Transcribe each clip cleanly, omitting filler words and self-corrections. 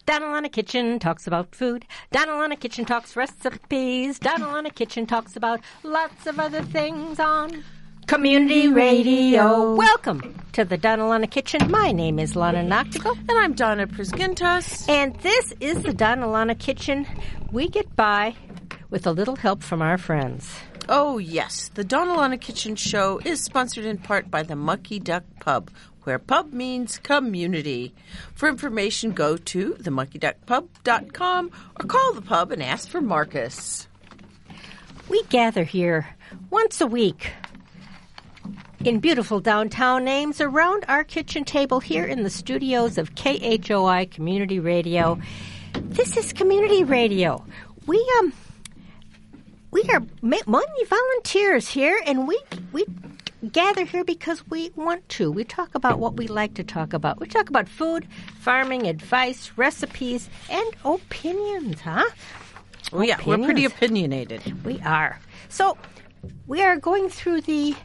Donalana Kitchen talks about food. Donalana Kitchen talks recipes. Donalana Kitchen talks about lots of other things on Community Radio. Welcome to the Donalana Kitchen. My name is Lana Noctigal. And I'm Donna Prisgintas. And this is the Donalana Kitchen. We get by with a little help from our friends. Oh, yes. The Donalana Kitchen Show is sponsored in part by the Mucky Duck Pub, where pub means community. For information, go to themuckyduckpub.com or call the pub and ask for Marcus. We gather here once a week in beautiful downtown Ames around our kitchen table here in the studios of KHOI Community Radio. This is Community Radio. We are many volunteers here, and we gather here because we want to. We talk about what we like to talk about. We talk about food, farming, advice, recipes, and opinions, huh? Oh, yeah, we're pretty opinionated. We are. So we are going through the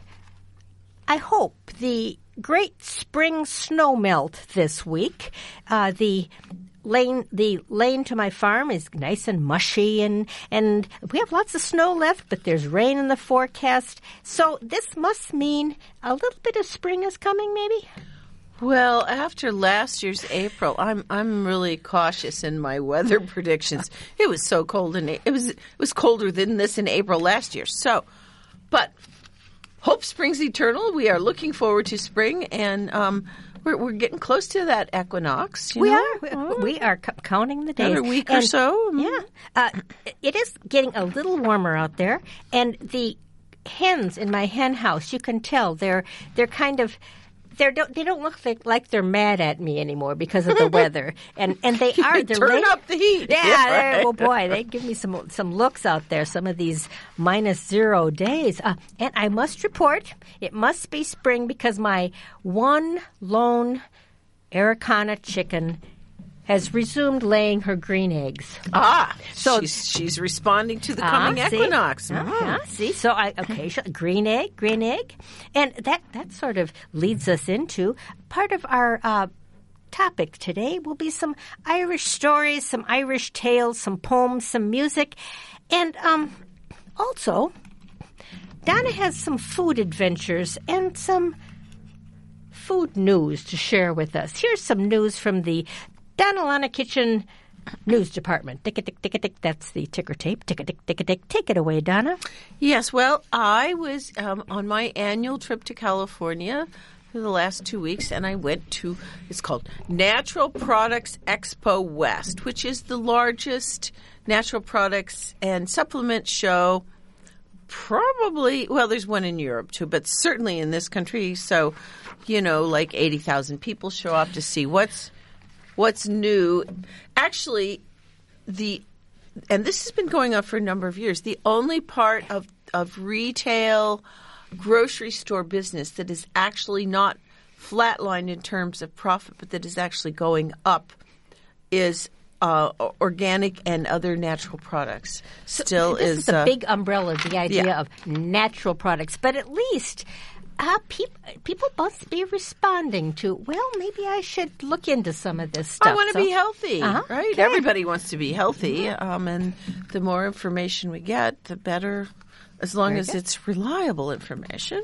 great spring snow melt this week. The lane to my farm is nice and mushy, and we have lots of snow left, but there's rain in the forecast. So this must mean a little bit of spring is coming, maybe? Well, after last year's April, I'm really cautious in my weather predictions. It was so cold, and it was colder than this in April last year. So, but hope springs eternal. We are looking forward to spring, and we're getting close to that equinox. We are counting the days. Another week or so. Yeah. It is getting a little warmer out there, and the hens in my hen house, you can tell they're kind of. They don't look like they're mad at me anymore because of the weather, and they are. They're turn up the heat. Yeah, right. Oh boy, they give me some looks out there. Some of these -0 days, and I must report it must be spring because my one lone Araucana chicken has resumed laying her green eggs. So she's responding to the coming equinox. See, so green egg, and that sort of leads us into part of our topic today. Will be some Irish stories, some Irish tales, some poems, some music, and also Donna has some food adventures and some food news to share with us. Here's some news from the Donalana Kitchen News Department. Tick-a-tick, that's the ticker tape. Tick-a-tick. Take it away, Donna. Yes, well, I was on my annual trip to California for the last 2 weeks, and I went to, it's called Natural Products Expo West, which is the largest natural products and supplement show probably, well, there's one in Europe too, but certainly in this country. So, like 80,000 people show up to see what's new. Actually, and this has been going on for a number of years, the only part of retail grocery store business that is actually not flatlined in terms of profit, but that is actually going up is organic and other natural products. Still this is a big umbrella, the idea of natural products, but at least people must be responding to, well, maybe I should look into some of this stuff. I want to be healthy, right? Okay. Everybody wants to be healthy, and the more information we get, the better, as long as it's reliable information.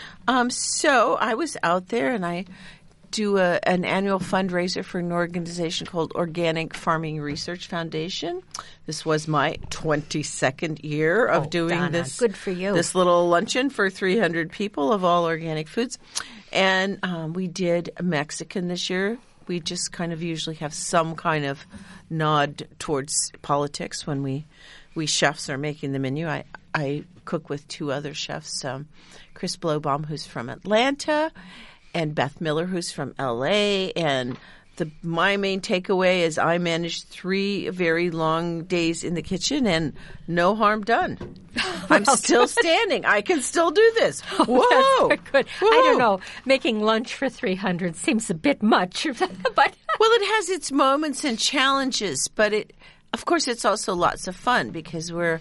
So I was out there, and I do an annual fundraiser for an organization called Organic Farming Research Foundation. This was my 22nd year of doing Donna, this. Good for you. This little luncheon for 300 people of all organic foods. And we did Mexican this year. We just kind of usually have some kind of nod towards politics when we chefs are making the menu. I cook with two other chefs, Chris Blowbaum, who's from Atlanta, and Beth Miller, who's from L.A., and my main takeaway is I managed 3 very long days in the kitchen and no harm done. I'm still standing. I can still do this. Whoa! That's good. Whoa. I don't know. Making lunch for 300 seems a bit much. But well, it has its moments and challenges, but of course, it's also lots of fun because we're,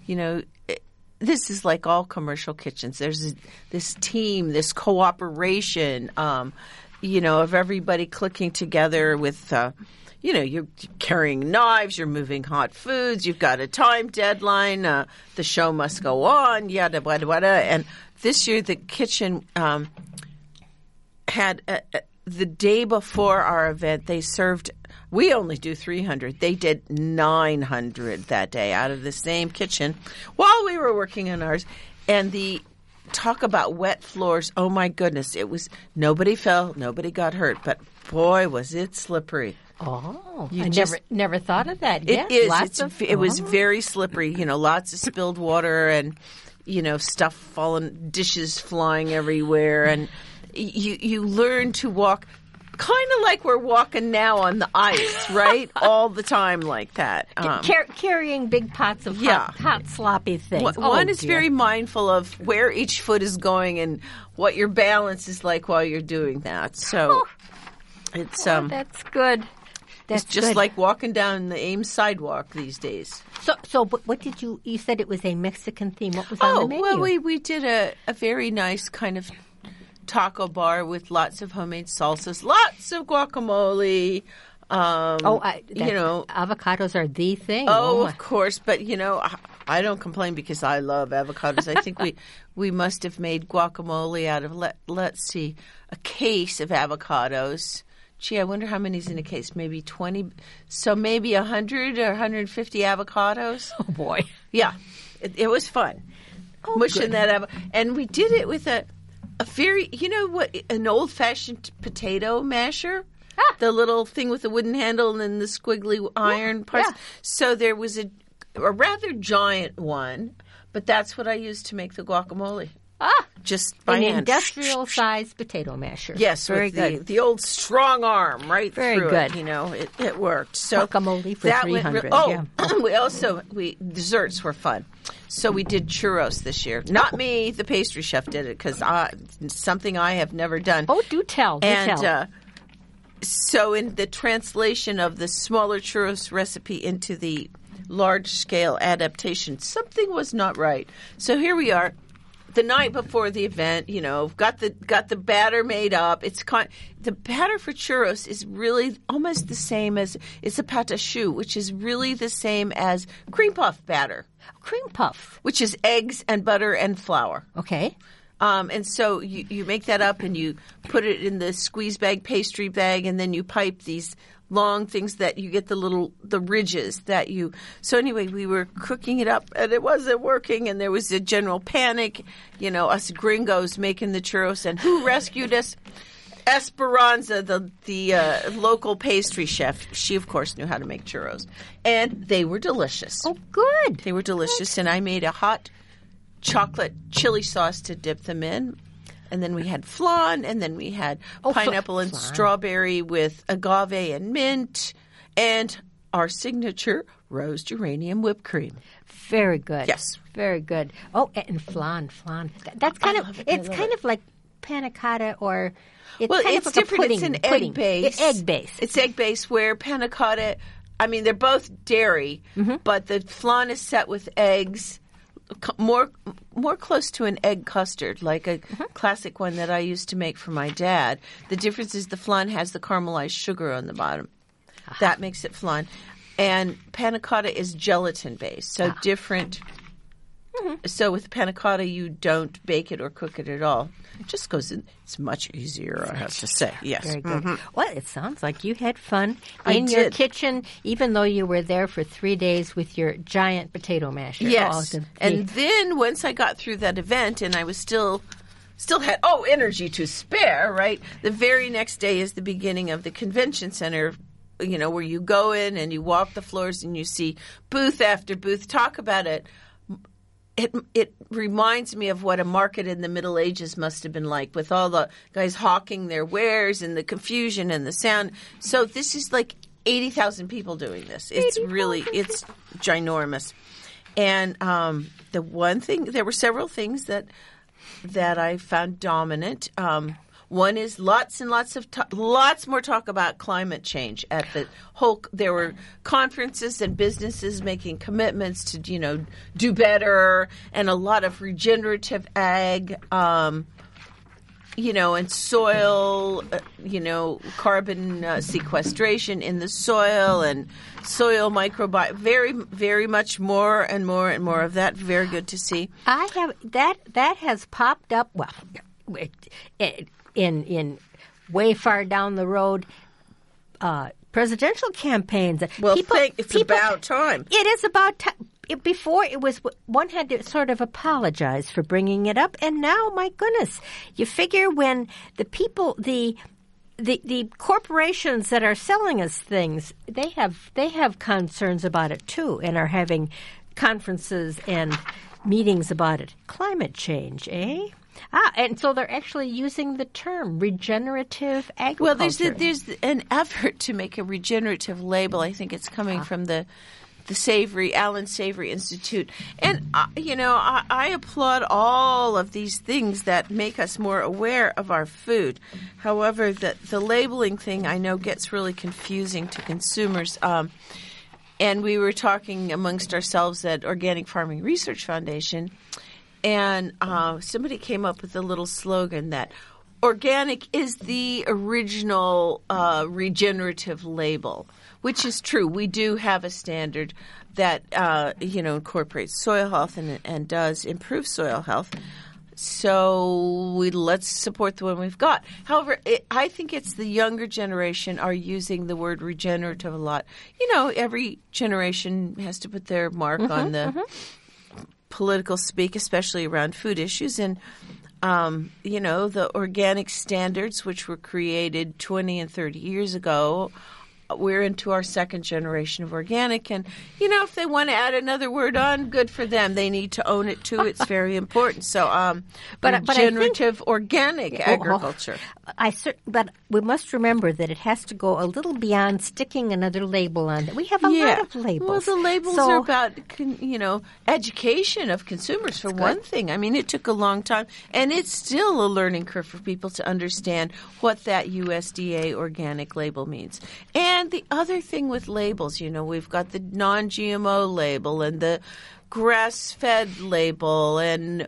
this is like all commercial kitchens. There's this team, this cooperation. of everybody clicking together with, you're carrying knives, you're moving hot foods, you've got a time deadline, the show must go on, yada, yada, yada. And this year the kitchen had, the day before our event, they served, we only do 300. They did 900 that day out of the same kitchen while we were working on ours. And talk about wet floors. Oh, my goodness. It was, nobody fell, nobody got hurt, but boy, was it slippery. Oh, never thought of that. It is. It was very slippery, lots of spilled water and, stuff falling, dishes flying everywhere. And you learn to walk kind of like we're walking now on the ice, right? All the time like that. Carrying big pots of hot sloppy things. One is very mindful of where each foot is going and what your balance is like while you're doing that. So it's that's good. That's it's just good. like walking down the Ames sidewalk these days. So what did you said it was a Mexican theme. What was on the menu? Well, we did a very nice kind of taco bar with lots of homemade salsas, lots of guacamole. Avocados are the thing. Of course. But, I don't complain because I love avocados. I think we must have made guacamole out of, let's see, a case of avocados. Gee, I wonder how many's in a case. Maybe 20. So maybe 100 or 150 avocados. Oh, boy. Yeah. It was fun. Mushing that and we did it with a very, an old-fashioned potato masher. The little thing with the wooden handle and then the squiggly iron parts. Yeah. So there was a rather giant one, but that's what I used to make the guacamole. Just by an hand. Industrial-sized potato masher. Yes, very good. The old strong arm right very through good. it. It worked. So guacamole for 300. We desserts were fun. So we did churros this year. Not me, the pastry chef did it because something I have never done. Oh, do tell. So in the translation of the smaller churros recipe into the large-scale adaptation, something was not right. So here we are. The night before the event, got the batter made up. The batter for churros is really almost the same as it's a pâte à choux, which is really the same as cream puff batter. Cream puff, which is eggs and butter and flour. Okay. And so you make that up and you put it in the squeeze bag, pastry bag, and then you pipe these long things that you get the ridges that you. So anyway, we were cooking it up and it wasn't working and there was a general panic, us gringos making the churros, and who rescued us? Esperanza, the local pastry chef. She, of course, knew how to make churros. And they were delicious. Oh, good. They were delicious. And I made a hot chocolate chili sauce to dip them in. And then we had flan, and then we had pineapple and strawberry with agave and mint, and our signature rose geranium whipped cream. Very good. Yes. Very good. Oh, and flan. That's kind of like panna cotta, or it's kind of like different. A pudding. It's an egg base. It's egg base, where panna cotta, they're both dairy, but the flan is set with eggs. More close to an egg custard, like a classic one that I used to make for my dad. The difference is the flan has the caramelized sugar on the bottom. That makes it flan. And panna cotta is gelatin based, so different. So with panna cotta, you don't bake it or cook it at all. It just goes in. It's much easier, I have to say. Yes. Very good. Well, it sounds like you had fun in your kitchen, even though you were there for 3 days with your giant potato masher. Yes. And then once I got through that event and I was still had energy to spare, right? The very next day is the beginning of the convention center, where you go in and you walk the floors and you see booth after booth. Talk about it. It reminds me of what a market in the Middle Ages must have been like, with all the guys hawking their wares and the confusion and the sound. So this is like 80,000 people doing this. It's ginormous. And the one thing, there were several things that I found dominant. One is lots and lots more talk about climate change at the whole. There were conferences and businesses making commitments to, do better, and a lot of regenerative ag. and soil, carbon sequestration in the soil and soil microbiome. Very, very much more and more and more of that. Very good to see. I have that has popped up. Well, in way far down the road. Presidential campaigns. Well, it's about time. It is about time. Before, it was one had to sort of apologize for bringing it up, and now, my goodness, you figure when the people, the corporations that are selling us things, they have concerns about it too, and are having conferences and meetings about it. Climate change, eh? And so they're actually using the term regenerative agriculture. Well, there's an effort to make a regenerative label. I think it's coming from the Alan Savory Institute. And, I applaud all of these things that make us more aware of our food. However, the labeling thing I know gets really confusing to consumers. And we were talking amongst ourselves at Organic Farming Research Foundation, and somebody came up with a little slogan that organic is the original regenerative label, which is true. We do have a standard that incorporates soil health and does improve soil health. So let's support the one we've got. However, I think it's the younger generation are using the word regenerative a lot. Every generation has to put their mark on the political speak, especially around food issues. And, the organic standards, which were created 20 and 30 years ago, we're into our second generation of organic. And, if they want to add another word on, good for them. They need to own it, too. It's very important. So regenerative organic agriculture. But we must remember that it has to go a little beyond sticking another label on it. We have a lot of labels. Well, the labels are about, education of consumers, for one thing. I mean, it took a long time, and it's still a learning curve for people to understand what that USDA organic label means. And the other thing with labels, we've got the non-GMO label and the grass-fed label, and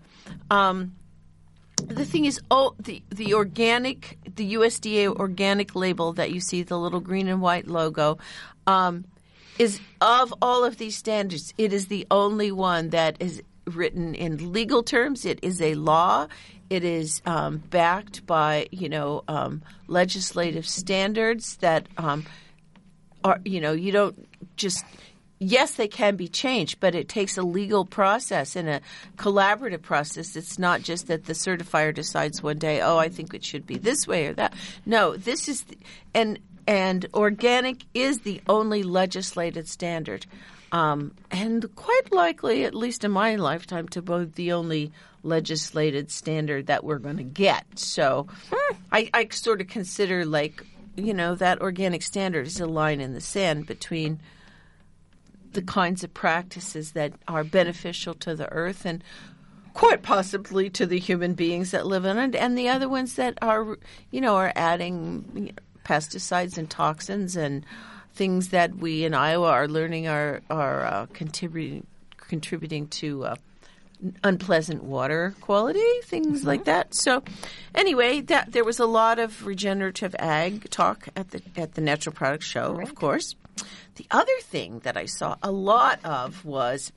the thing is, the organic, the USDA organic label that you see, the little green and white logo, is of all of these standards, it is the only one that is written in legal terms. It is a law. It is backed by, legislative standards that are, you don't just. Yes, they can be changed, but it takes a legal process and a collaborative process. It's not just that the certifier decides one day, I think it should be this way or that. No, this is and organic is the only legislated standard, and quite likely, at least in my lifetime, to be the only legislated standard that we're going to get. So, I sort of consider that organic standard is a line in the sand between the kinds of practices that are beneficial to the earth and quite possibly to the human beings that live in it, and the other ones that are adding pesticides and toxins and things that we in Iowa are learning are contributing to unpleasant water quality, things like that. So, anyway, there was a lot of regenerative ag talk at the Natural Products Show, of course. The other thing that I saw a lot of was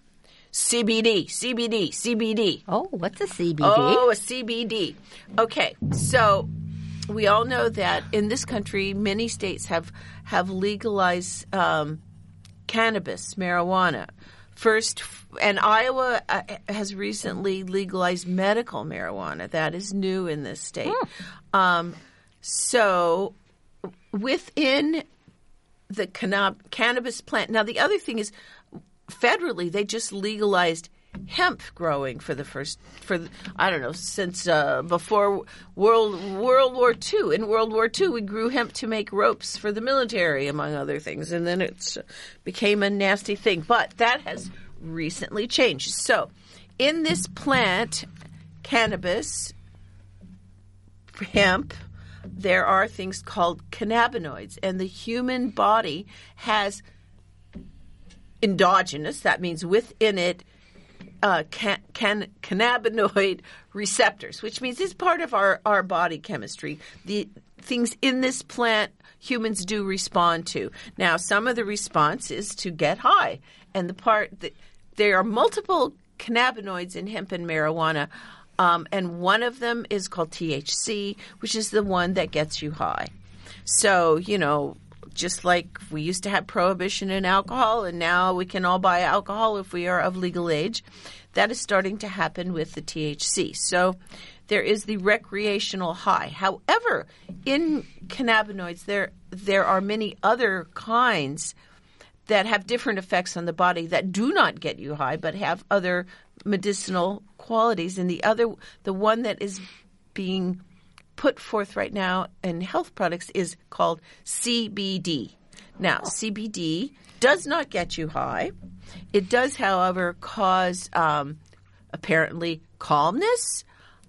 CBD. Oh, what's a CBD? Oh, a CBD. Okay, so we all know that in this country, many states have legalized cannabis, marijuana. First, and Iowa has recently legalized medical marijuana. That is new in this state. So within the cannabis plant. Now, the other thing is, federally, they just legalized hemp growing since before World War II. In World War II, we grew hemp to make ropes for the military, among other things, and then it became a nasty thing. But that has recently changed. So, in this plant, cannabis, hemp, there are things called cannabinoids, and the human body has endogenous, that means within it, cannabinoid receptors, which means it's part of our body chemistry. The things in this plant humans do respond to. Now, some of the response is to get high, and there are multiple cannabinoids in hemp and marijuana, and one of them is called THC, which is the one that gets you high. So, just like we used to have prohibition in alcohol, and now we can all buy alcohol if we are of legal age, that is starting to happen with the THC. So there is the recreational high. However, in cannabinoids, there are many other kinds that have different effects on the body that do not get you high, but have other medicinal qualities. And the one that is being put forth right now in health products is called CBD. Now, CBD does not get you high. It does, however, cause apparently calmness,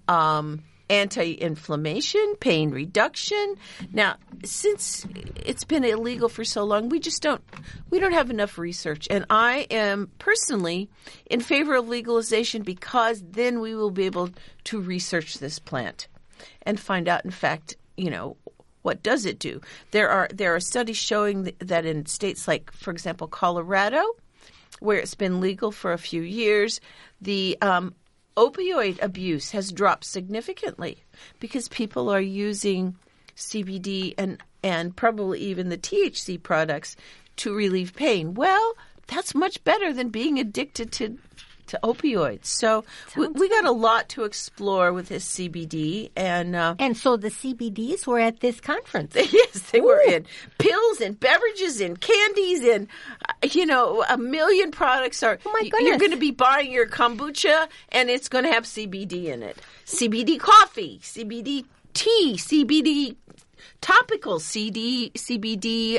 anti-inflammation, pain reduction. Now, since it's been illegal for so long, we don't have enough research. And I am personally in favor of legalization because then we will be able to research this plant and find out, in fact, what does it do? There are studies showing that in states like, for example, Colorado, where it's been legal for a few years, the opioid abuse has dropped significantly because people are using CBD and probably even the THC products to relieve pain. Well, that's much better than being addicted to opioids. So we got a lot to explore with this CBD. And so the CBDs were at this conference. Yes, they were in pills and beverages and candies and, a million products are. Oh, my goodness. You're going to be buying your kombucha and it's going to have CBD in it. CBD coffee, CBD tea, CBD topical, CBD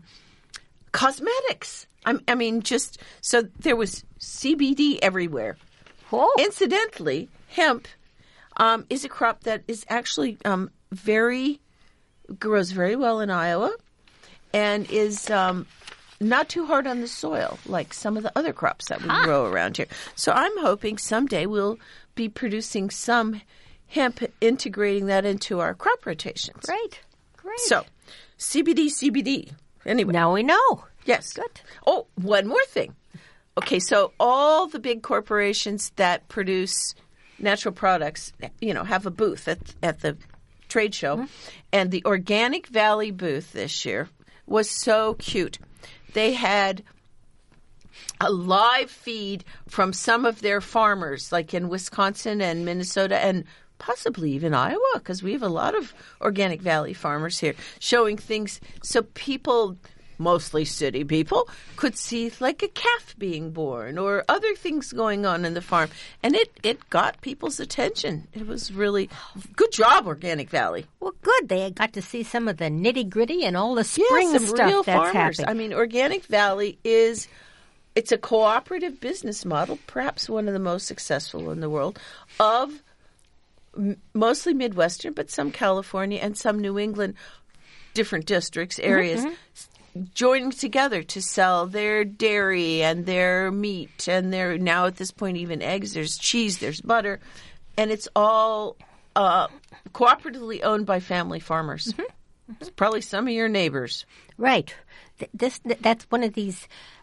cosmetics. I mean, so there was CBD everywhere. Oh. Incidentally, hemp is a crop that is actually grows very well in Iowa and is not too hard on the soil like some of the other crops that we grow around here. So I'm hoping someday we'll be producing some hemp, integrating that into our crop rotations. Great. So CBD. Anyway. Now we know. Yes. Good. Oh, one more thing. Okay, so all the big corporations that produce natural products, have a booth at the trade show. Mm-hmm. And the Organic Valley booth this year was so cute. They had a live feed from some of their farmers, like in Wisconsin and Minnesota and possibly even Iowa, because we have a lot of Organic Valley farmers here, showing things so people, mostly city people, could see like a calf being born or other things going on in the farm. And it got people's attention. It was really good job, Organic Valley. Well, good. They got to see some of the nitty-gritty and all the spring some stuff real that's farmers. happening. I mean, Organic Valley it's a cooperative business model, perhaps one of the most successful in the world, of mostly Midwestern, but some California and some New England, different districts, areas, joining together to sell their dairy and their meat and their, now at this point, even eggs. There's cheese, there's butter, and it's all cooperatively owned by family farmers. Mm-hmm. Mm-hmm. It's probably some of your neighbors. Right. That's one of these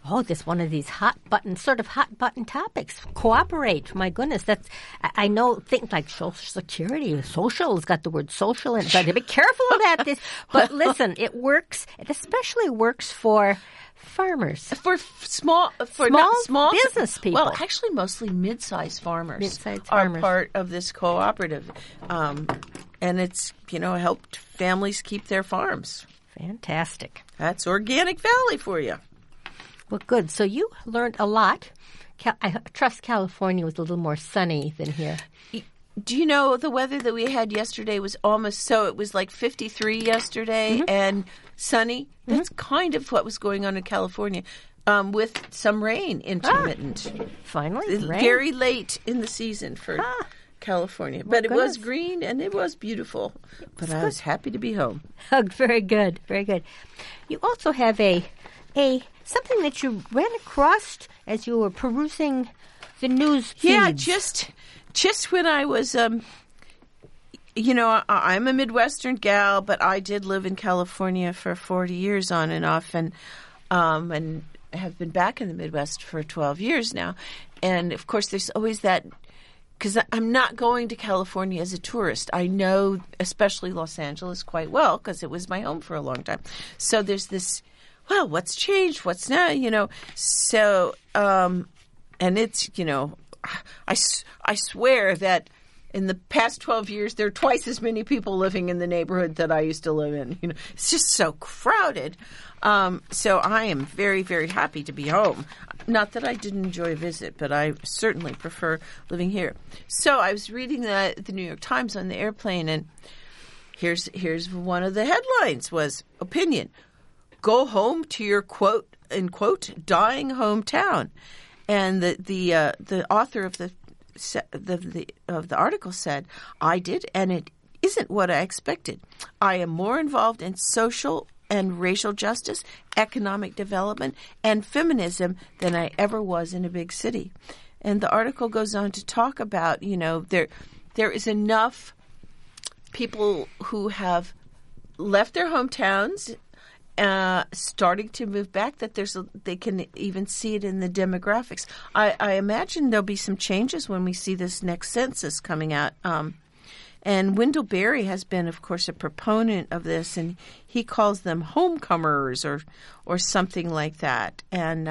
hot button topics. Cooperate. My goodness, I know things like Social Security. Social has got the word social in it. So I have to be careful about this. But listen, it works. It especially works for farmers. For small business people. Well, actually, mostly mid-sized farmers are part of this cooperative. And it's, helped families keep their farms. Fantastic. That's Organic Valley for you. Well, good. So you learned a lot. I trust California was a little more sunny than here. Do you know the weather that we had yesterday was it was like 53 yesterday and sunny? That's kind of what was going on in California with some rain intermittent. Finally, rain. Very late in the season for California. But it was green and it was beautiful. But I was happy to be home. Very good. Very good. You also have a something that you ran across as you were perusing the news feeds? Yeah, just when I was, I'm a Midwestern gal, but I did live in California for 40 years on and off, and have been back in the Midwest for 12 years now. And of course, there's always that, because I'm not going to California as a tourist. I know, especially Los Angeles, quite well because it was my home for a long time. So there's this, well, what's changed? What's now? So, and it's, I swear that in the past 12 years, there are twice as many people living in the neighborhood that I used to live in. It's just so crowded. So I am very, very happy to be home. Not that I didn't enjoy a visit, but I certainly prefer living here. So I was reading the New York Times on the airplane, and here's one of the headlines was opinion. Go home to your quote unquote dying hometown. And the author of the article said, I did, and it isn't what I expected. I am more involved in social and racial justice, economic development, and feminism than I ever was in a big city. And the article goes on to talk about, there is enough people who have left their hometowns, starting to move back, that they can even see it in the demographics. I imagine there'll be some changes when we see this next census coming out. And Wendell Berry has been, of course, a proponent of this, and he calls them homecomers or something like that. And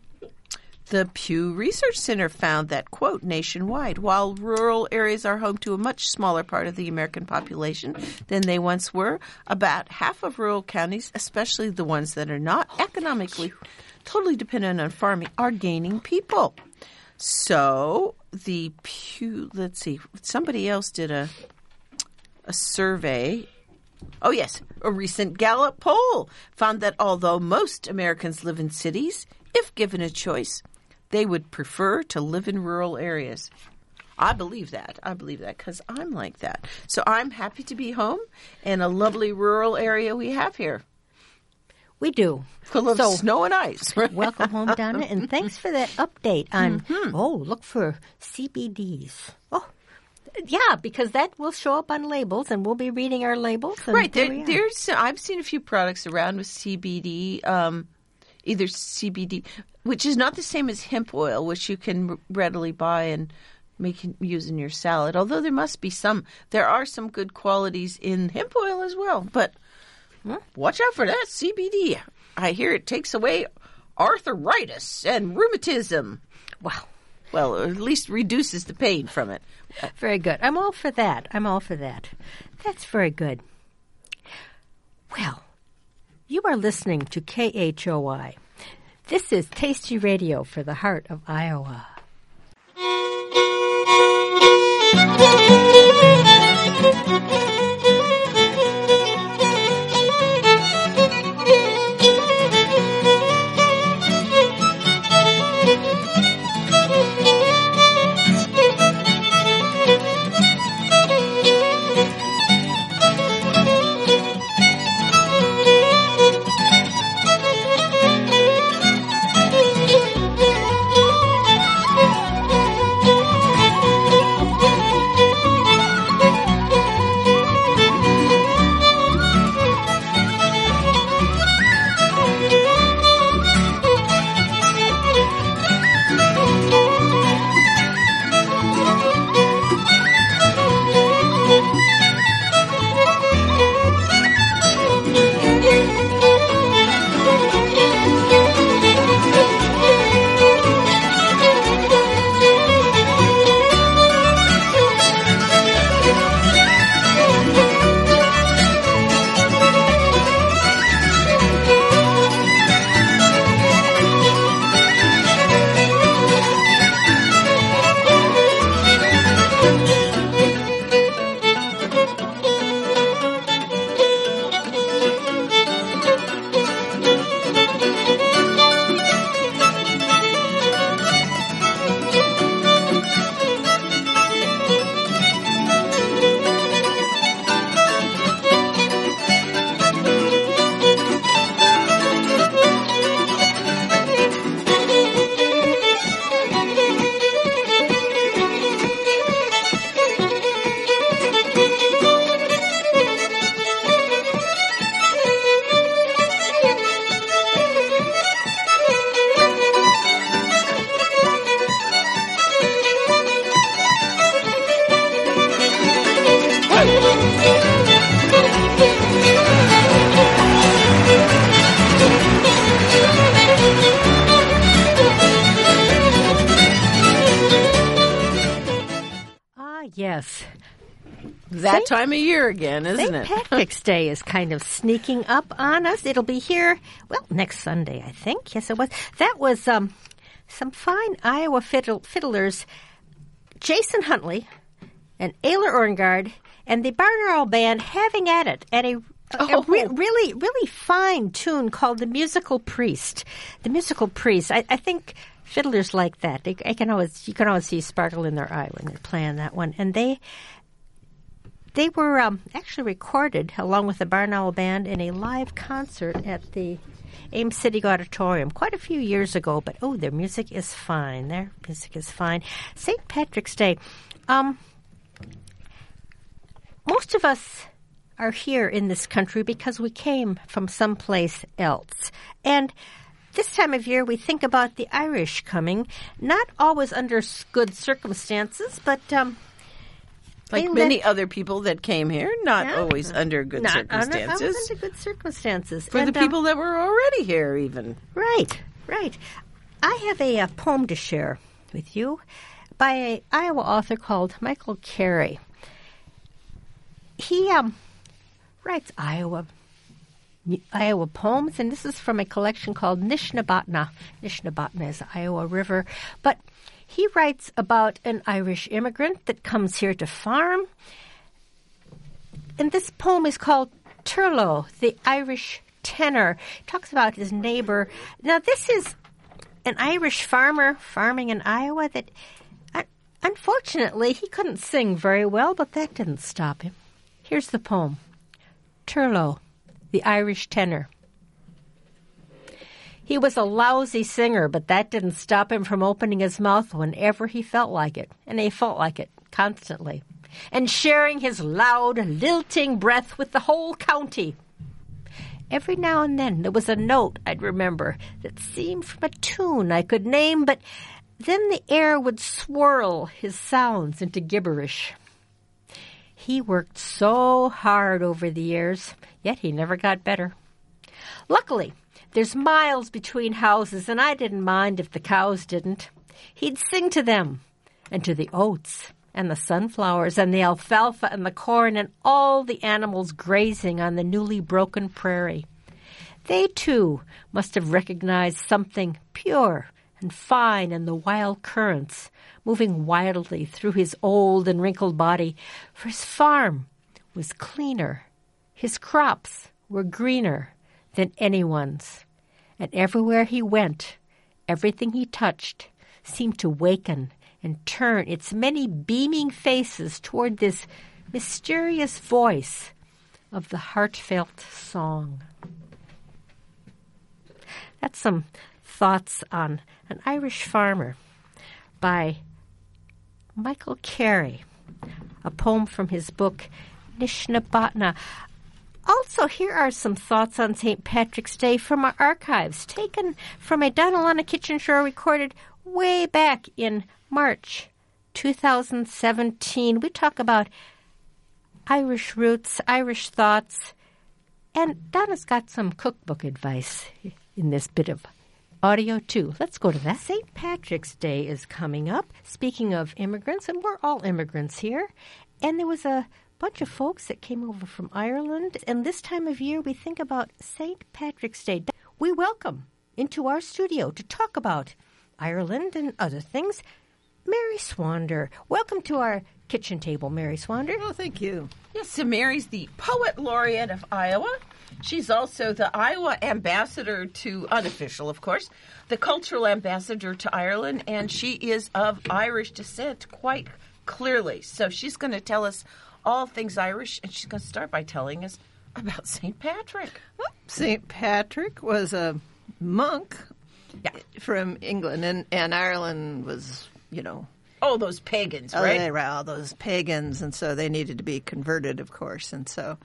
the Pew Research Center found that, quote, nationwide, while rural areas are home to a much smaller part of the American population than they once were, about half of rural counties, especially the ones that are not economically totally dependent on farming, are gaining people. So the Pew, let's see, somebody else did a survey. Oh, yes. A recent Gallup poll found that although most Americans live in cities, if given a choice, they would prefer to live in rural areas. I believe that because I'm like that. So I'm happy to be home in a lovely rural area we have here. We do. Full of snow and ice. Welcome home, Donna, and thanks for that update on, look for CBDs. Oh, yeah, because that will show up on labels, and we'll be reading our labels. And right. I've seen a few products around with CBD, either CBD, which is not the same as hemp oil, which you can readily buy and use in your salad. Although there are some good qualities in hemp oil as well. But watch out for that CBD. I hear it takes away arthritis and rheumatism. Wow. Well, or at least reduces the pain from it. Very good. I'm all for that. That's very good. Well, you are listening to KHOI. This is Tasty Radio for the heart of Iowa. yes. That time of year again, isn't St. it? Patrick's Day is kind of sneaking up on us. It'll be here, well, next Sunday, I think. Yes, it was. That was some fine Iowa fiddlers, Jason Huntley and Ayla Orngard and the Barn Owl Band having at it at a really, really fine tune called The Musical Priest. The Musical Priest. I think fiddlers like that. You can always see sparkle in their eye when they're playing that one. And they were actually recorded along with the Barn Owl Band in a live concert at the Ames City Auditorium quite a few years ago. But, their music is fine. Their music is fine. St. Patrick's Day. Most of us are here in this country because we came from someplace else. And this time of year, we think about the Irish coming, not always under good circumstances, but like many other people that came here, not always under good circumstances. Not under good circumstances. For the people that were already here, even. Right. I have a poem to share with you by an Iowa author called Michael Carey. He writes Iowa poems, and this is from a collection called Nishnabotna. Nishnabotna is the Iowa River. But he writes about an Irish immigrant that comes here to farm. And this poem is called Turlough, the Irish tenor. He talks about his neighbor. Now, this is an Irish farmer farming in Iowa that, unfortunately, he couldn't sing very well, but that didn't stop him. Here's the poem. Turlough, the Irish tenor. He was a lousy singer, but that didn't stop him from opening his mouth whenever he felt like it, and he felt like it constantly, and sharing his loud, lilting breath with the whole county. Every now and then there was a note I'd remember that seemed from a tune I could name, but then the air would swirl his sounds into gibberish. He worked so hard over the years, yet he never got better. Luckily, there's miles between houses, and I didn't mind if the cows didn't. He'd sing to them, and to the oats, and the sunflowers, and the alfalfa, and the corn, and all the animals grazing on the newly broken prairie. They, too, must have recognized something pure and fine in the wild currents moving wildly through his old and wrinkled body, for his farm was cleaner, his crops were greener than anyone's, and everywhere he went, everything he touched seemed to waken and turn its many beaming faces toward this mysterious voice of the heartfelt song. That's some thoughts on an Irish farmer by Michael Carey, a poem from his book Nishnabotna. Also, here are some thoughts on St. Patrick's Day from our archives, taken from a Donalana Kitchen Show recorded way back in March 2017. We talk about Irish roots, Irish thoughts, and Donna's got some cookbook advice in this bit of audio, too. Let's go to that. St. Patrick's Day is coming up. Speaking of immigrants, and we're all immigrants here, and there was a bunch of folks that came over from Ireland, and this time of year we think about St. Patrick's Day. We welcome into our studio to talk about Ireland and other things, Mary Swander. Welcome to our kitchen table, Mary Swander. Oh, thank you. Yes, so Mary's the Poet Laureate of Iowa. She's also the Iowa Ambassador to, unofficial of course, the Cultural Ambassador to Ireland, and she is of Irish descent quite clearly. So she's going to tell us all things Irish, and she's going to start by telling us about St. Patrick. St. Patrick was a monk from England, and Ireland was, Oh, those pagans, right? They were all those pagans, and so they needed to be converted, of course. And so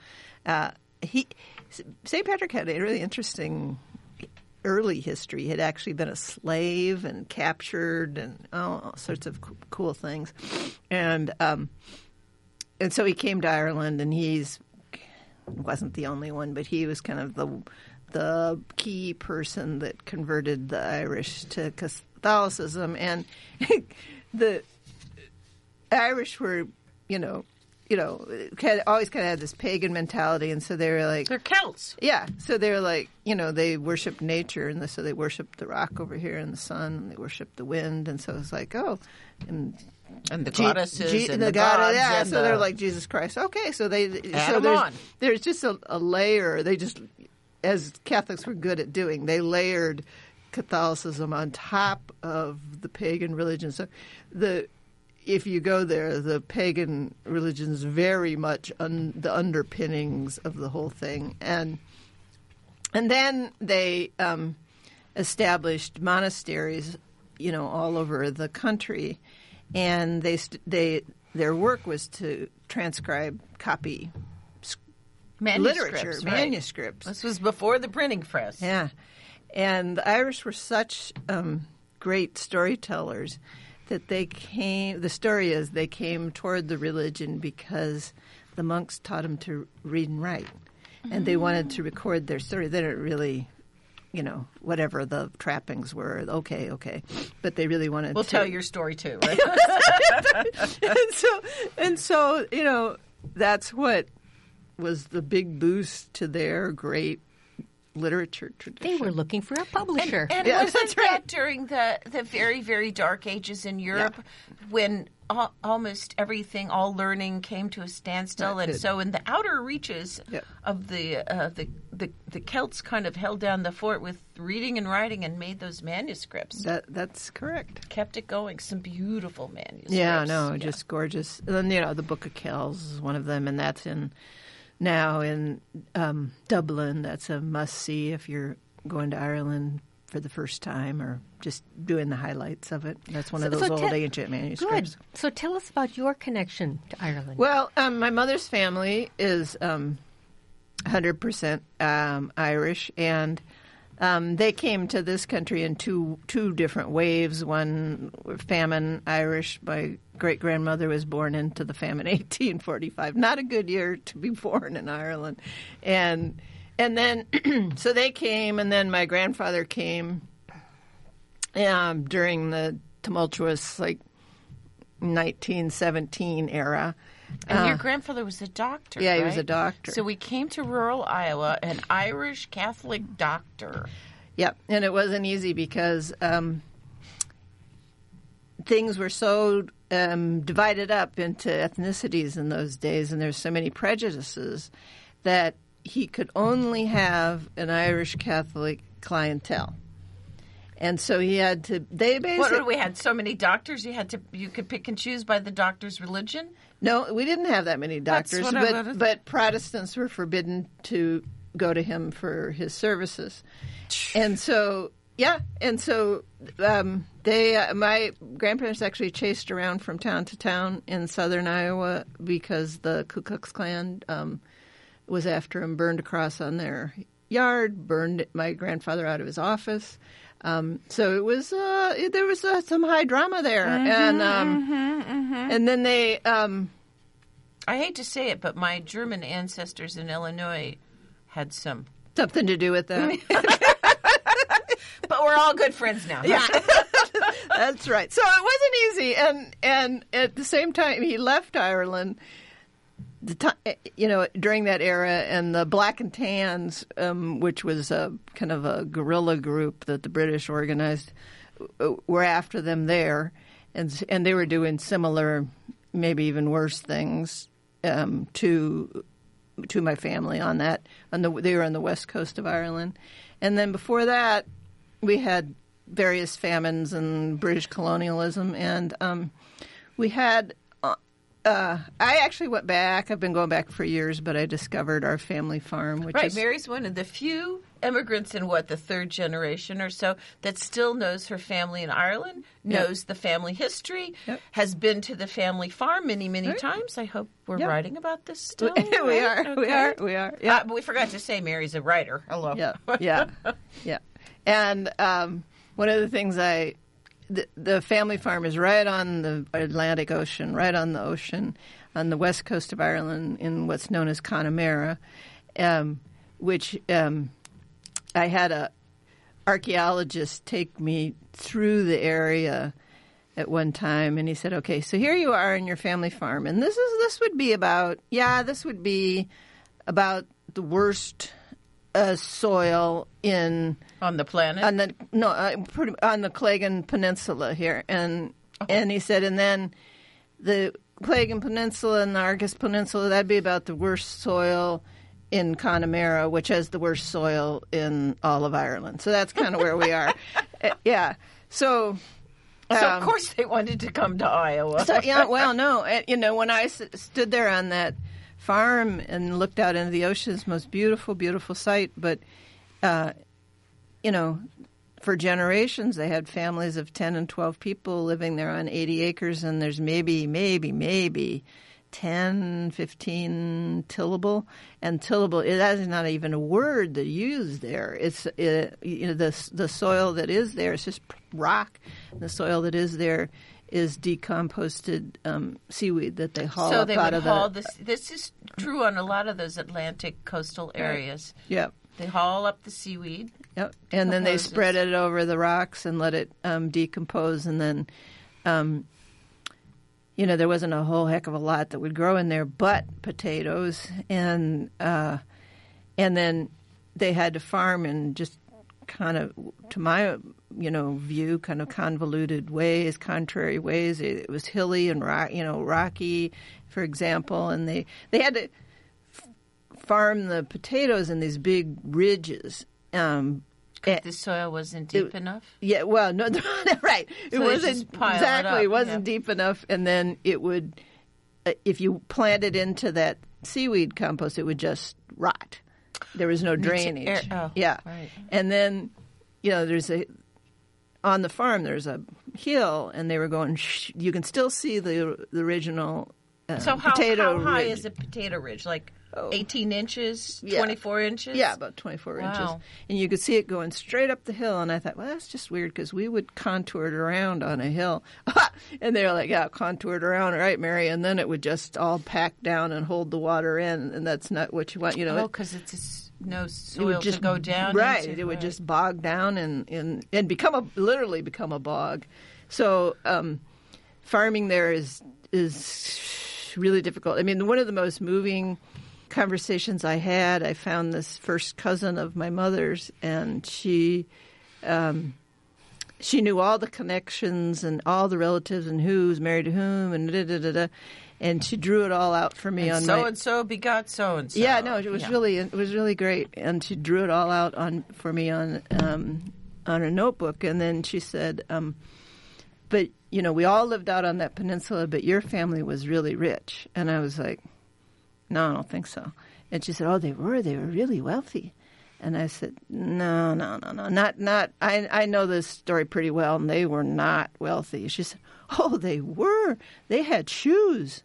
St. Patrick had a really interesting early history. He had actually been a slave and captured and all sorts of cool things. And so he came to Ireland, and wasn't the only one, but he was kind of the key person that converted the Irish to Catholicism. And the Irish were always kind of had this pagan mentality, and so they were like, They're Celts. yeah. So they were like, they worshiped nature, and so they worshiped the rock over here and the sun, and they worshiped the wind, and so it's like, and the goddesses and the goddess, gods. yeah. And so they're like Jesus Christ. Okay, so there's just a layer. They just, as Catholics were good at doing, they layered Catholicism on top of the pagan religion. So if you go there, the pagan religion's very much the underpinnings of the whole thing, and then they established monasteries, all over the country, and their work was to transcribe, copy literature, manuscripts. This was before the printing press. Yeah, and the Irish were such great storytellers that they came. The story is they came toward the religion because the monks taught them to read and write, and they wanted to record their story. They didn't really, whatever the trappings were. Okay, but they really wanted. We'll to tell your story too, right? and so that's what was the big boost to their great literature tradition. They were looking for a publisher. And Yeah, wasn't that's right. that during the very, very dark ages in Europe when almost everything, all learning came to a standstill? That And did. so in the outer reaches of the Celts kind of held down the fort with reading and writing and made those manuscripts. That's correct. Kept it going. Some beautiful manuscripts. Yeah, no, just gorgeous. And then, the Book of Kells is one of them, and that's now in Dublin. That's a must-see if you're going to Ireland for the first time or just doing the highlights of it. That's one of those old ancient manuscripts. Good. So tell us about your connection to Ireland. Well, my mother's family is 100% Irish, and they came to this country in two different waves. One, famine Irish. My great-grandmother was born into the famine 1845. Not a good year to be born in Ireland. And then, so they came, and then my grandfather came during the tumultuous, 1917 era. And your grandfather was a doctor, Yeah, he right? was a doctor. So we came to rural Iowa, an Irish Catholic doctor. Yep, and it wasn't easy because things were so divided up into ethnicities in those days, and there's so many prejudices that he could only have an Irish Catholic clientele. And so he had to. They basically. We had so many doctors. You could pick and choose by the doctor's religion. No, we didn't have that many doctors, That's what I would've- but Protestants were forbidden to go to him for his services, and so my grandparents actually chased around from town to town in southern Iowa because the Ku Klux Klan was after him, burned a cross on their yard, burned my grandfather out of his office. So it was there was some high drama there, and then they. I hate to say it, but my German ancestors in Illinois had some. Something to do with that. But we're all good friends now. Yeah, that's right. So it wasn't easy, and at the same time, he left Ireland. During that era, and the Black and Tans, which was a kind of a guerrilla group that the British organized, were after them there, and they were doing similar, maybe even worse things to my family on that. They were on the west coast of Ireland, and then before that, we had various famines and British colonialism, and we had. I actually went back. I've been going back for years, but I discovered our family farm, which is Mary's one of the few immigrants in the third generation or so that still knows her family in Ireland, knows the family history, has been to the family farm many, many times. I hope we're writing about this still. we are. Yeah, but we forgot to say Mary's a writer. Hello. Yeah. And one of the things the family farm is right on the Atlantic Ocean, right on the ocean, on the west coast of Ireland in what's known as Connemara, which I had a archaeologist take me through the area at one time, and he said, "Okay, so here you are in your family farm, and this would be about the worst soil on the planet on the Clagan Peninsula here." And he said, and then the Clagan Peninsula and the Argus Peninsula, that'd be about the worst soil in Connemara, which has the worst soil in all of Ireland. So that's kind of where we are. Yeah. So of course they wanted to come to Iowa. So, yeah, well, no. When I stood there on that farm and looked out into the ocean, it's the most beautiful, beautiful sight. But, for generations, they had families of 10 and 12 people living there on 80 acres, and there's maybe 10, 15 tillable. And tillable, that is not even a word that's used there. It's the soil that is there is just rock. The soil that is there is decomposted seaweed that they haul up out of this is true on a lot of those Atlantic coastal areas. Right. Yep. They haul up the seaweed. Yep. And then they spread it over the rocks and let it decompose. And then, there wasn't a whole heck of a lot that would grow in there but potatoes. And then they had to farm in just kind of, to my view, kind of convoluted ways, contrary ways. It was hilly and rocky, for example, and they had to farm the potatoes in these big ridges. The soil wasn't deep enough? Yeah, well, no, right. So it wasn't it wasn't deep enough, and then it would, if you planted into that seaweed compost, it would just rot. There was no drainage. Yeah. Right. And then, on the farm, there's a hill, and they were going, you can still see the original so potato how high ridge. is a potato ridge? Like 18 inches, 24 inches? Yeah, about 24 inches. And you could see it going straight up the hill. And I thought, well, that's just weird because we would contour it around on a hill. And they were like, yeah, contour it around. All right, Mary. And then it would just all pack down and hold the water in. And that's not what you want. Because it's no soil to go down right. into. It would just bog down and literally become a bog. So farming there is really difficult. I mean, one of the most moving conversations I had, I found this first cousin of my mother's, and she knew all the connections and all the relatives and who's married to whom and da-da-da-da. And she drew it all out for me. And so-and-so begot so-and-so. Yeah, no, it was really great. And she drew it all out for me on a notebook. And then she said, but, we all lived out on that peninsula, but your family was really rich. And I was like, no, I don't think so. And she said, oh, they were really wealthy. And I said, no, not. I know this story pretty well, and they were not wealthy. She said, oh, they were. They had shoes.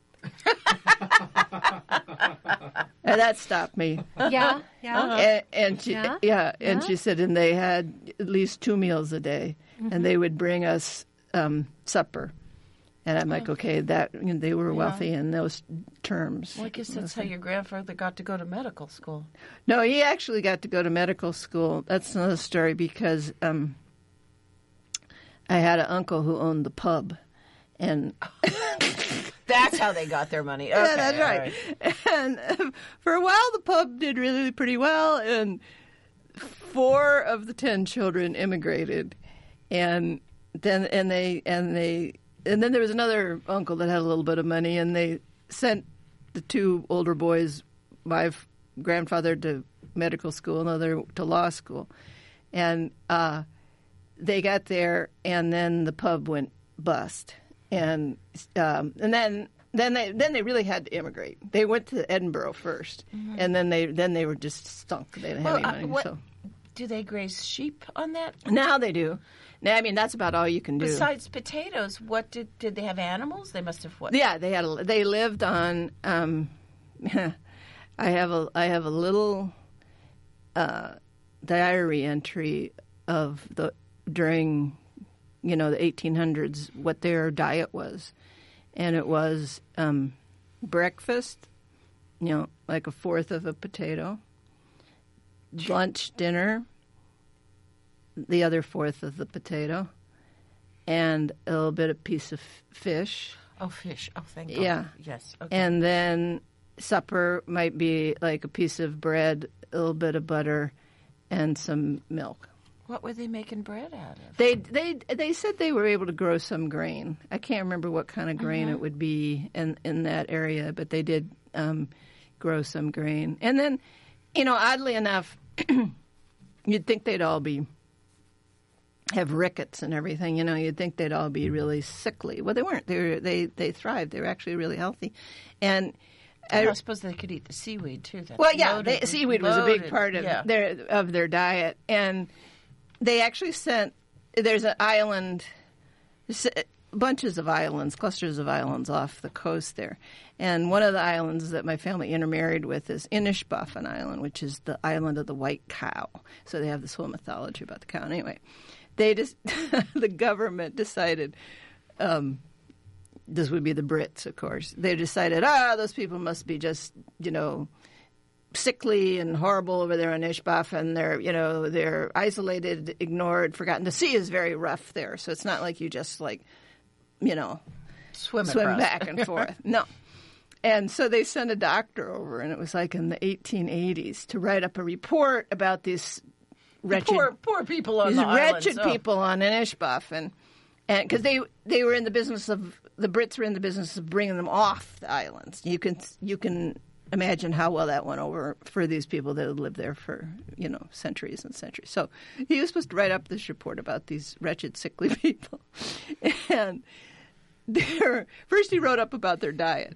And that stopped me. Yeah. And she said, and they had at least 2 meals a day, and they would bring us supper. And I'm like, okay, that they were wealthy in those terms. Well, I guess that's how your grandfather got to go to medical school. No, he actually got to go to medical school. That's another story because I had an uncle who owned the pub, and that's how they got their money. Okay, yeah, that's right. And for a while, the pub did really pretty well, and 4 of the 10 children immigrated, and then there was another uncle that had a little bit of money, and they sent the 2 older boys, my grandfather to medical school, another to law school, and they got there, and then the pub went bust, and then they really had to immigrate. They went to Edinburgh first, and then they were just stunk. They didn't have any money. So. Do they graze sheep on that? Now they do. Now, I mean, that's about all you can do. Besides potatoes, what did they have animals? They must have what? Yeah, they lived on. I have a little diary entry of during the 1800s what their diet was, and it was breakfast, like a fourth of a potato. Lunch, dinner, the other fourth of the potato, and a little bit of piece of fish. Oh, fish. Oh, thank God. Yeah. Yes. Okay. And then supper might be like a piece of bread, a little bit of butter, and some milk. What were they making bread out of? They said they were able to grow some grain. I can't remember what kind of grain it would be in that area, but they did grow some grain. And then, oddly enough, you'd think they'd all have rickets and everything. You'd think they'd all be really sickly. Well, they weren't. They thrived. They were actually really healthy. And I suppose they could eat the seaweed too. Seaweed was a big part of their diet, and they actually there's an island, bunches of islands, clusters of islands off the coast there, and one of the islands that my family intermarried with is Inishbofin Island, which is the island of the white cow. So they have this whole mythology about the cow. Anyway, the government decided. This would be the Brits, of course. They decided, those people must be just, sickly and horrible over there on Inishbofin. They're isolated, ignored, forgotten. The sea is very rough there, so it's not like you just swim back and forth. No. And so they sent a doctor over, and it was like in the 1880s to write up a report about these wretched poor people on the islands. Wretched people on Inishbofin. And because they were in the business of the Brits were in the business of bringing them off the islands. You can imagine how well that went over for these people that had lived there for centuries and centuries. So he was supposed to write up this report about these wretched, sickly people. And first he wrote up about their diet: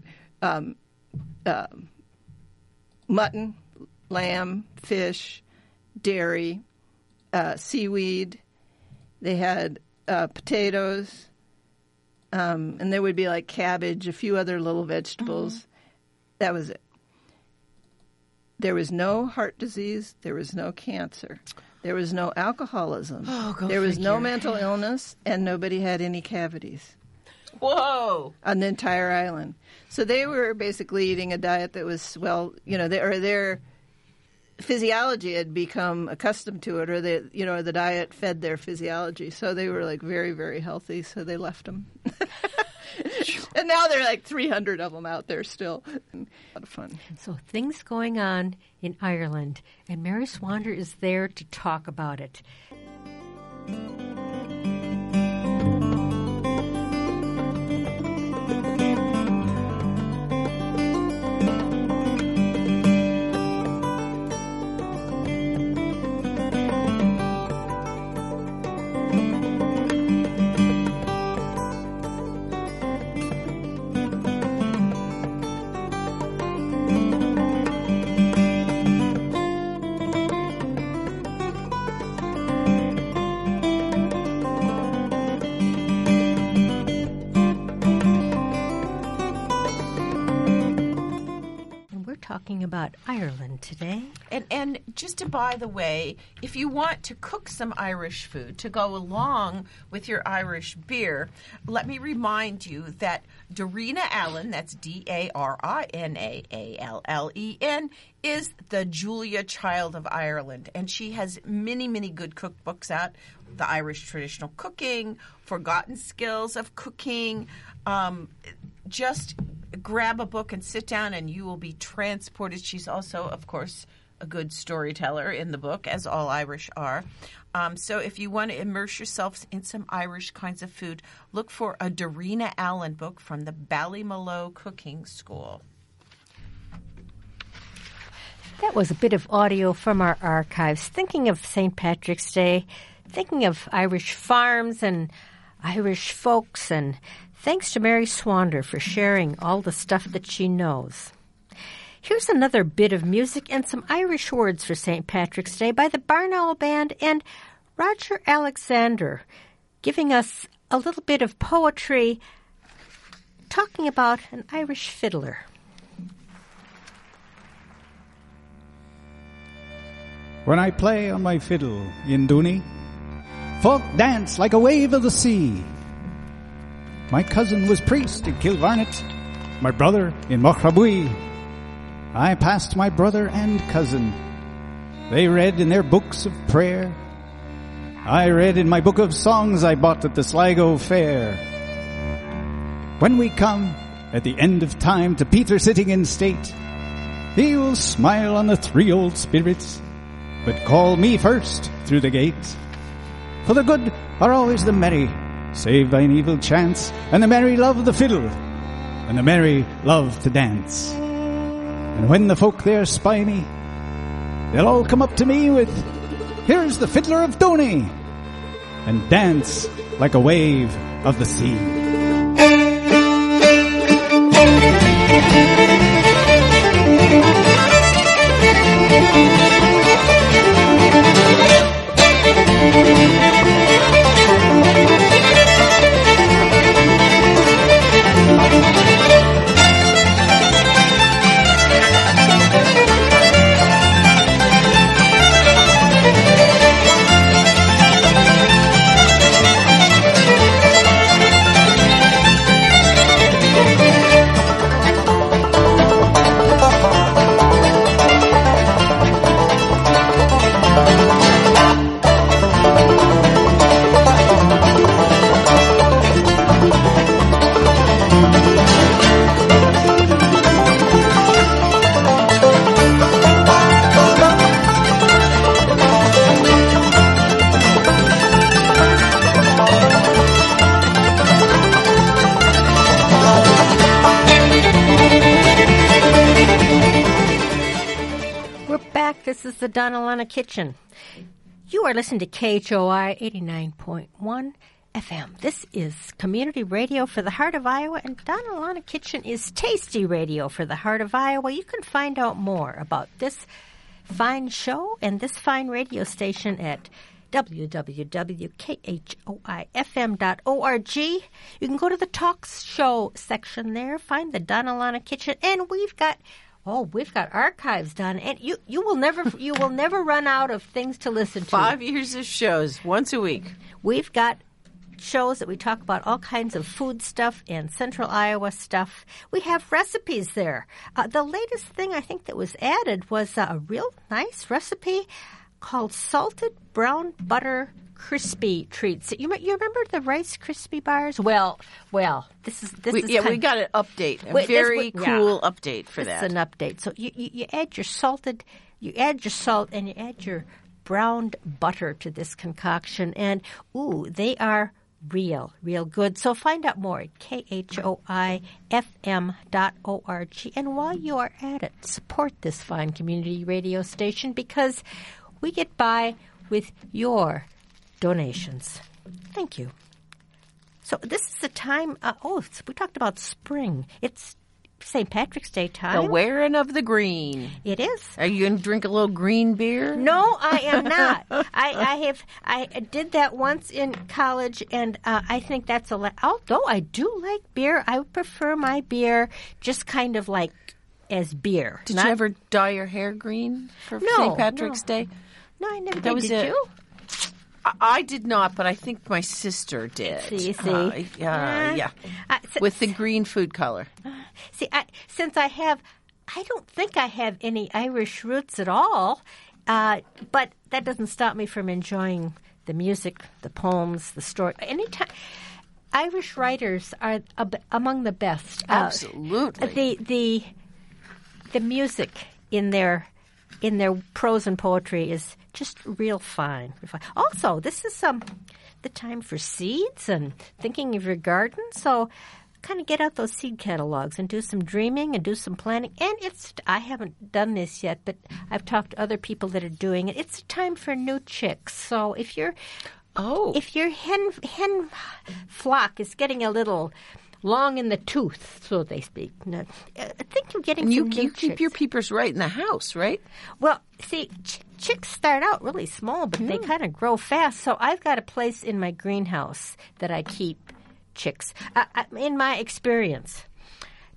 mutton, lamb, fish, dairy, seaweed. They had potatoes, and there would be like cabbage, a few other little vegetables. That was it. There was no heart disease. There was no cancer. There was no alcoholism. There was no mental illness, and nobody had any cavities. Whoa! On the entire island. So they were basically eating a diet that was, their physiology had become accustomed to it, or the diet fed their physiology. So they were like very, very healthy. So they left them, and now there are like 300 of them out there still. A lot of fun. So things going on in Ireland, and Mary Swander is there to talk about it. Talking about Ireland today. And just by the way, if you want to cook some Irish food to go along with your Irish beer, let me remind you that Darina Allen, that's DarinaAllen, is the Julia Child of Ireland. And she has many, many good cookbooks out. The Irish Traditional Cooking, Forgotten Skills of Cooking. Just grab a book and sit down and you will be transported. She's also, of course, a good storyteller in the book, as all Irish are. So if you want to immerse yourselves in some Irish kinds of food, look for a Darina Allen book from the Ballymaloe Cooking School. That was a bit of audio from our archives. Thinking of St. Patrick's Day, thinking of Irish farms and Irish folks, and thanks to Mary Swander for sharing all the stuff that she knows. Here's another bit of music and some Irish words for St. Patrick's Day by the Barn Owl Band and Roger Alexander, giving us a little bit of poetry talking about an Irish fiddler. When I play on my fiddle in Dooney, folk dance like a wave of the sea. My cousin was priest in Kilvarnet, my brother in Mochrabui. I passed my brother and cousin. They read in their books of prayer, I read in my book of songs I bought at the Sligo Fair. When we come at the end of time to Peter sitting in state, he will smile on the three old spirits, but call me first through the gate. For the good are always the merry, save thine evil chance, and the merry love the fiddle, and the merry love to dance. And when the folk there spy me, they'll all come up to me with, "Here's the fiddler of Dooney," and dance like a wave of the sea. This is the Donalana Kitchen. You are listening to KHOI 89.1 FM. This is community radio for the heart of Iowa, and Donalana Kitchen is tasty radio for the heart of Iowa. You can find out more about this fine show and this fine radio station at www.khoifm.org. You can go to the talk show section there, find the Donalana Kitchen, and we've got archives done, and you will never run out of things to listen to. 5 years of shows, once a week. We've got shows that we talk about all kinds of food stuff and Central Iowa stuff. We have recipes there. The latest thing I think that was added was a real nice recipe called salted brown butter crispy treats. You remember the Rice Krispie bars? Well, this is we got an update, very cool update for that. It's an update. So you add your salt and you add your browned butter to this concoction, and they are real good. So find out more at khoifm.org. And while you are at it, support this fine community radio station, because we get by with your donations. Thank you. So this is the time, we talked about spring. It's St. Patrick's Day time. The wearing of the green. It is. Are you going to drink a little green beer? No, I am not. I did that once in college, and I think that's although I do like beer, I would prefer my beer just kind of like as beer. Did you ever dye your hair green for St. Patrick's Day? No, I never did. Did you? I did not, but I think my sister did. See. Yeah. With the green food color. I don't think I have any Irish roots at all, but that doesn't stop me from enjoying the music, the poems, the story. Anytime, Irish writers are among the best. Absolutely. The music in their prose and poetry is just real fine. Also, this is the time for seeds and thinking of your garden. So kind of get out those seed catalogs and do some dreaming and do some planning. And I haven't done this yet, but I've talked to other people that are doing it. It's time for new chicks. So if your hen flock is getting a little long in the tooth, so they speak, I think you're getting some new chicks. You keep your peepers right in the house, right? Well, see, chicks start out really small, but they kind of grow fast. So I've got a place in my greenhouse that I keep chicks. In my experience,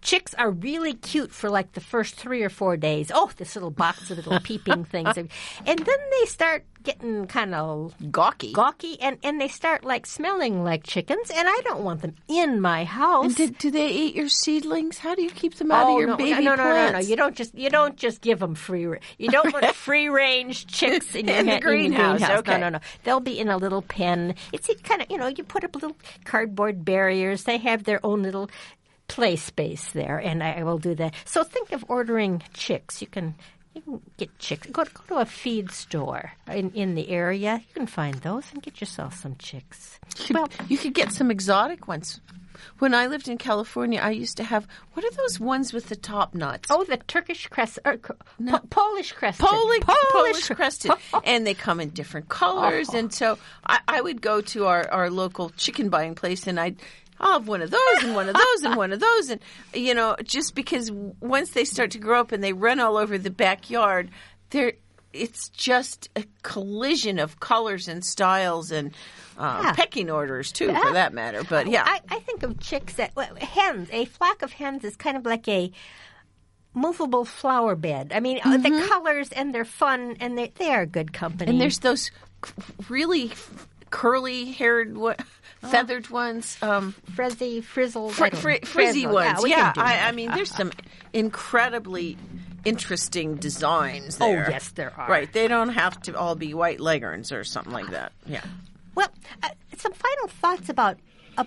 chicks are really cute for like the first 3 or 4 days. Oh, this little box of little peeping things. And then they start getting kind of Gawky. and they start like smelling like chickens, and I don't want them in my house. And do they eat your seedlings? How do you keep them out of your baby no. plants? You don't just give them you don't want free range chicks in your the greenhouse. Okay. No. They'll be in a little pen. It's kind of, you put up little cardboard barriers. They have their own little play space there, and I will do that. So think of ordering chicks. You can get chicks. Go to a feed store in the area. You can find those and get yourself some chicks. You could get some exotic ones. When I lived in California, I used to have, what are those ones with the top nuts? Oh, the Turkish crescent, Polish crescent. Polish crested. And they come in different colors. And so I would go to our local chicken buying place, and I'll have one of those and one of those and one of those. And, just because once they start to grow up and they run all over the backyard, it's just a collision of colors and styles and pecking orders, too, for that matter. But, yeah. I think of chicks hens. A flock of hens is kind of like a movable flower bed. I mean, the colors, and they're fun, and they are good company. And there's those really curly-haired, feathered ones. Frizzy, frizzled. Frizzy ones. Yeah, I mean, there's some incredibly interesting designs there. Oh, yes, there are. Right. They don't have to all be white leghorns or something like that. Yeah. Well, some final thoughts about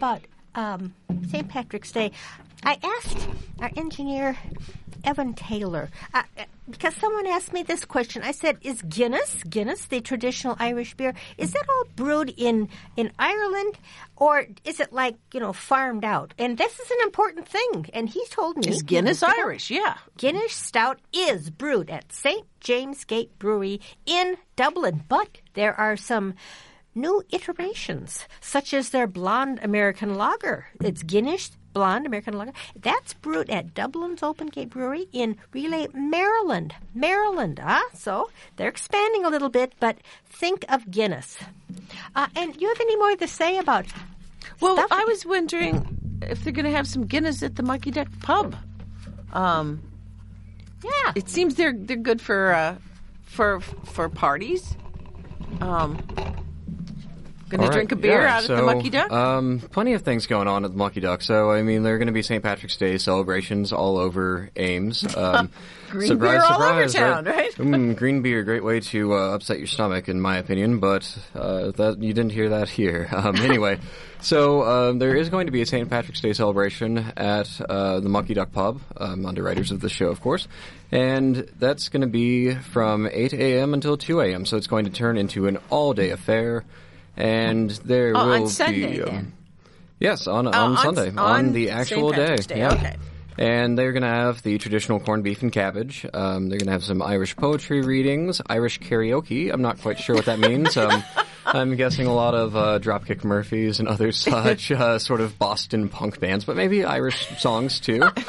St. Patrick's Day. I asked our engineer, Evan Taylor, because someone asked me this question. I said, is Guinness, the traditional Irish beer, is that all brewed in Ireland, or is it like, farmed out? And this is an important thing. And he told me. Is Guinness Irish? Yeah. Guinness Stout is brewed at St. James Gate Brewery in Dublin. But there are some new iterations, such as their Blonde American Lager. It's Guinness Blonde American Lager. That's brewed at Dublin's Open Gate Brewery in Relay, Maryland. So they're expanding a little bit, but think of Guinness. And you have any more to say about stuff? I was wondering if they're going to have some Guinness at the Mucky Duck pub. Yeah. It seems they're good for parties. Going to drink a beer out at the Mucky Duck? Plenty of things going on at the Mucky Duck. So, I mean, there are going to be St. Patrick's Day celebrations all over Ames. Green beer all over town, right? Green beer, great way to upset your stomach, in my opinion. But you didn't hear that here. Anyway, so there is going to be a St. Patrick's Day celebration at the Mucky Duck Pub, underwriters of the show, of course. And that's going to be from 8 a.m. until 2 a.m. So it's going to turn into an all-day affair. And there will on Sunday, be then. Yes, on Sunday, on the actual day. Yeah. Okay. And they're going to have the traditional corned beef and cabbage. They're going to have some Irish poetry readings, Irish karaoke. I'm not quite sure what that means. I'm guessing a lot of Dropkick Murphys and other such sort of Boston punk bands, but maybe Irish songs too. A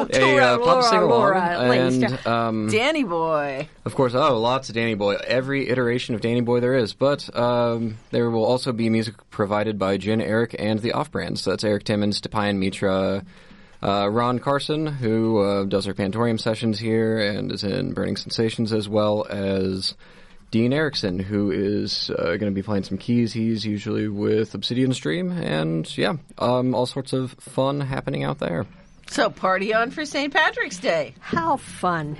pub sing-along. And Danny Boy. Of course, lots of Danny Boy. Every iteration of Danny Boy there is. But there will also be music provided by Jen, Eric, and the Off-Brands. So that's Eric Timmons, Tapayan Mitra, Ron Carson, who does our Pantorium sessions here and is in Burning Sensations, as well as Dean Erickson, who is going to be playing some keys. He's usually with Obsidian Stream, and all sorts of fun happening out there. So party on for St. Patrick's Day. How fun.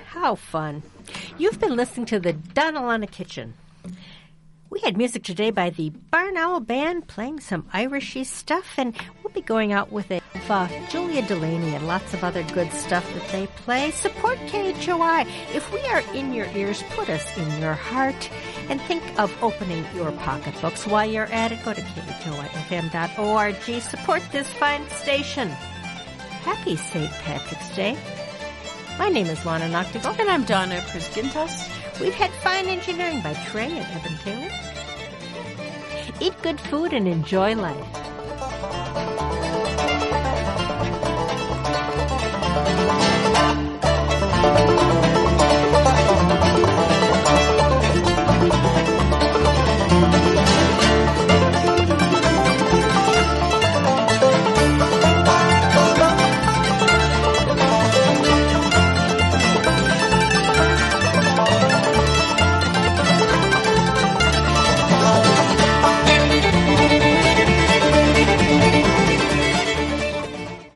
You've been listening to the Donnellana Kitchen. We had music today by the Barn Owl Band playing some Irishy stuff, and we'll be going out with Julia Delaney and lots of other good stuff that they play. Support KHOI. If we are in your ears, put us in your heart, and think of opening your pocketbooks while you're at it. Go to KHOIFM.org. Support this fine station. Happy St. Patrick's Day. My name is Lana Noctigal. And I'm Donna Prisgintas. We've had fine engineering by Trey and Evan Taylor. Eat good food and enjoy life.